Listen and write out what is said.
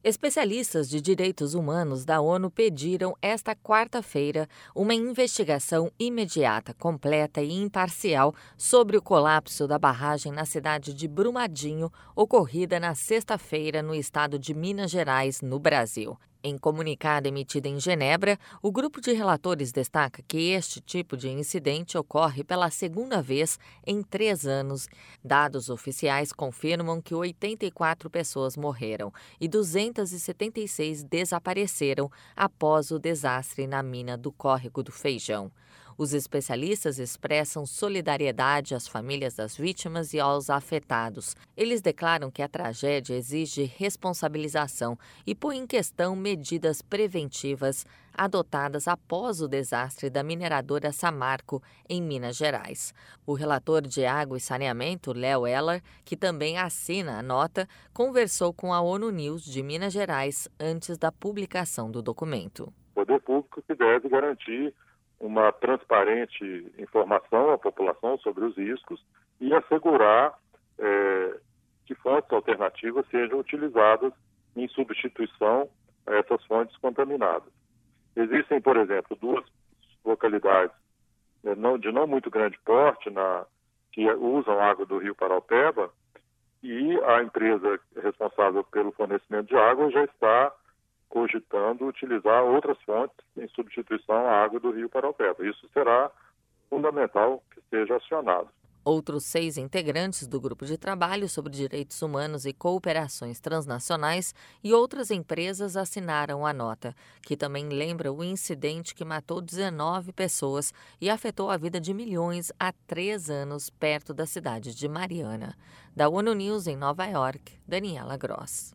Especialistas de direitos humanos da ONU pediram esta quarta-feira uma investigação imediata, completa e imparcial sobre o colapso da barragem na cidade de Brumadinho, ocorrida na sexta-feira no estado de Minas Gerais, no Brasil. Em comunicado emitido em Genebra, o grupo de relatores destaca que este tipo de incidente ocorre pela segunda vez em 3 anos. Dados oficiais confirmam que 84 pessoas morreram e 276 desapareceram após o desastre na mina do Córrego do Feijão. Os especialistas expressam solidariedade às famílias das vítimas e aos afetados. Eles declaram que a tragédia exige responsabilização e põe em questão medidas preventivas adotadas após o desastre da mineradora Samarco, em Minas Gerais. O relator de Água e Saneamento, Léo Eller, que também assina a nota, conversou com a ONU News de Minas Gerais antes da publicação do documento. O poder público que deve garantir uma transparente informação à população sobre os riscos e assegurar que fontes alternativas sejam utilizadas em substituição a essas fontes contaminadas. Existem, por exemplo, 2 localidades de não muito grande porte que usam água do rio Paraupeba, e a empresa responsável pelo fornecimento de água já está cogitando utilizar outras fontes em substituição à água do rio Paraupeba. Isso será fundamental que seja acionado. Outros 6 integrantes do Grupo de Trabalho sobre Direitos Humanos e Cooperações Transnacionais e outras empresas assinaram a nota, que também lembra o incidente que matou 19 pessoas e afetou a vida de milhões há 3 anos perto da cidade de Mariana. Da ONU News em Nova York, Daniela Gross.